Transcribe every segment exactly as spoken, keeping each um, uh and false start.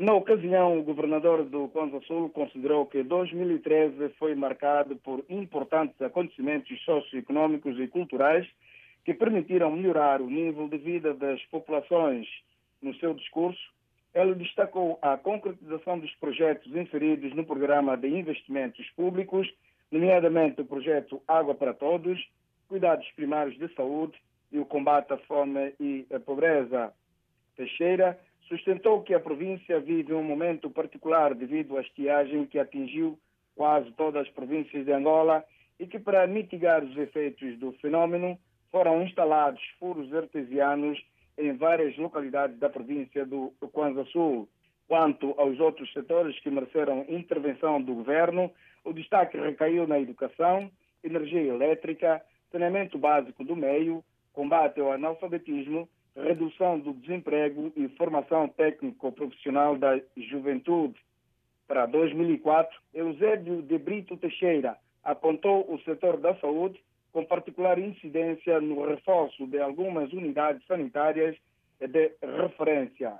Na ocasião, o governador do Kwanza Sul considerou que dois mil e treze foi marcado por importantes acontecimentos socioeconômicos e culturais que permitiram melhorar o nível de vida das populações. No seu discurso, ele destacou a concretização dos projetos inseridos no programa de investimentos públicos, nomeadamente o projeto Água para Todos, cuidados primários de saúde e o combate à fome e à pobreza. Teixeira sustentou que a província vive um momento particular devido à estiagem que atingiu quase todas as províncias de Angola e que, para mitigar os efeitos do fenômeno, foram instalados furos artesianos em várias localidades da província do Kwanza Sul. Quanto aos outros setores que mereceram intervenção do governo, o destaque recaiu na educação, energia elétrica, saneamento básico do meio, combate ao analfabetismo, redução do desemprego e formação técnico-profissional da juventude. Para dois mil e quatro, Eusébio de Brito Teixeira apontou o setor da saúde com particular incidência no reforço de algumas unidades sanitárias de referência.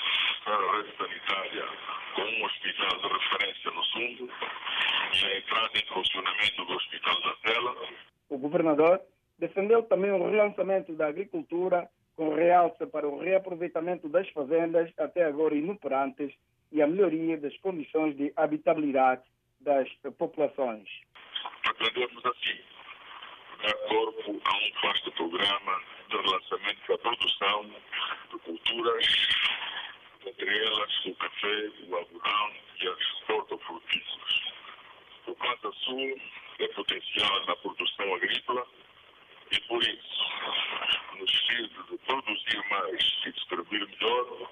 A rede sanitária com um hospital de referência no Sul e a entrada em funcionamento do Hospital da Tela. O governador defendeu também o relançamento da agricultura com realce para o reaproveitamento das fazendas até agora inoperantes e a melhoria das condições de habitabilidade das populações. Pretendemos assim dar corpo a um vasto programa de relançamento da produção de culturas, entre elas o café, o algodão e as hortofrutícolas. O Kwanza Sul é potencial na produção agrícola e, por isso, no sentido de produzir mais e distribuir melhor,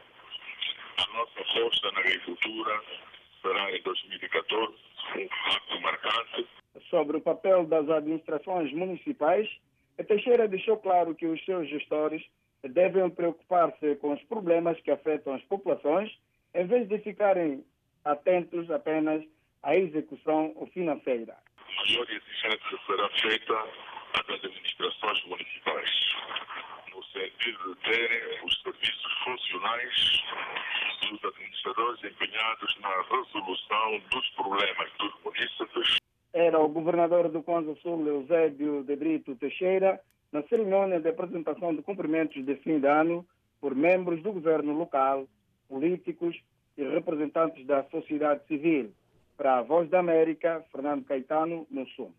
a nossa força na agricultura será em dois mil e catorze um fato marcante. Sobre o papel das administrações municipais, Teixeira deixou claro que os seus gestores devem preocupar-se com os problemas que afetam as populações, em vez de ficarem atentos apenas à execução financeira. A maior exigência será feita às administrações municipais, no sentido de terem os serviços funcionais e os administradores empenhados na resolução dos problemas dos munícipes. Era o governador do Kwanza Sul, Eusébio de Brito Teixeira, na cerimônia de apresentação de cumprimentos de fim de ano por membros do governo local, políticos e representantes da sociedade civil. Para a Voz da América, Fernando Caetano, no Sul.